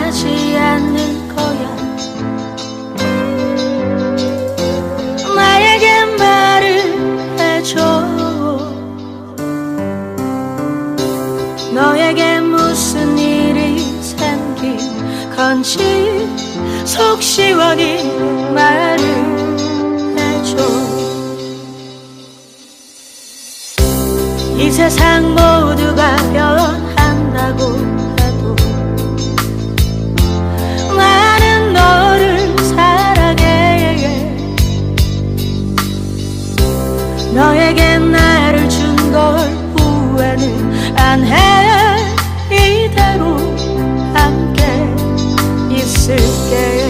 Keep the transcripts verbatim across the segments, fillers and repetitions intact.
하지 않는 거야. 나에게 말을 해줘. 너에게 무슨 일이 생긴 건지 속 시원히 말을 해줘. 이 세상 모두가 변한다고 해도 나는 너를 사랑해. 너에게 나를 준 걸 후회는 안 해. 이대로 함께 있을게.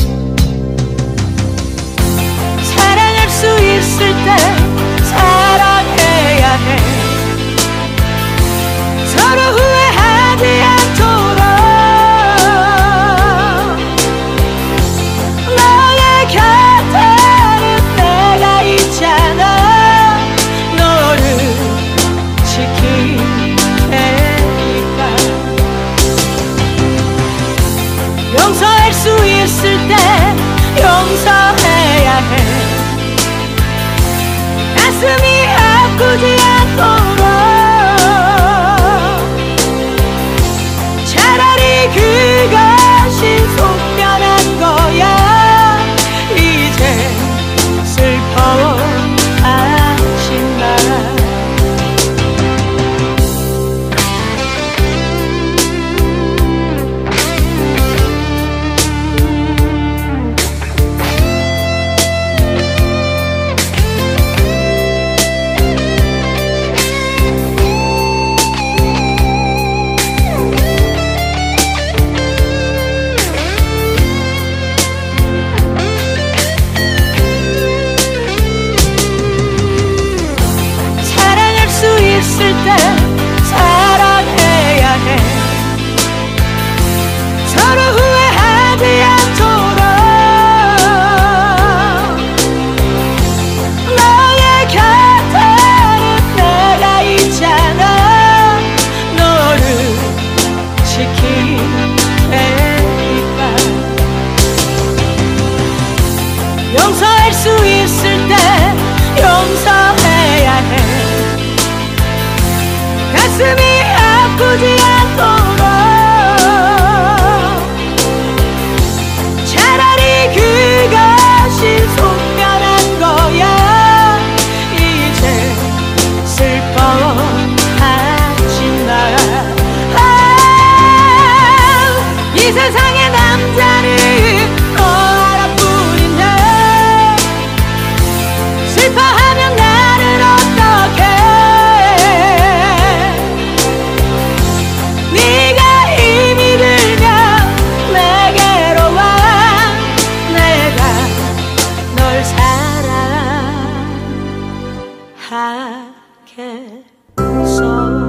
사랑할 수 있을 때 사랑해야 해. 서로 후회하지 않도록 너의 곁에는 내가 있잖아. 너를 지킬 테니까. 용서할 수 있을 때 용서해야 해. 가슴이 아프지 않도록 차라리 그것이 속편한 거야. 이제 슬퍼하지 마. 있을 때 사랑해야 해. 서로 후회하지 않도록 너의 곁에는 내가 있잖아. 너를 지킬 테니까. 용서할 수 있을 때 용서해야 해. 가슴이 아프지 않도록 차라리 그것이 속편한 거야. 이제 슬퍼하지 마. 아, 이 세상의 남자는 너 하나뿐인데 슬퍼하면 나는 어떡해. 네가 힘이 들면 내게로 와. 내가 널 사랑하겠어.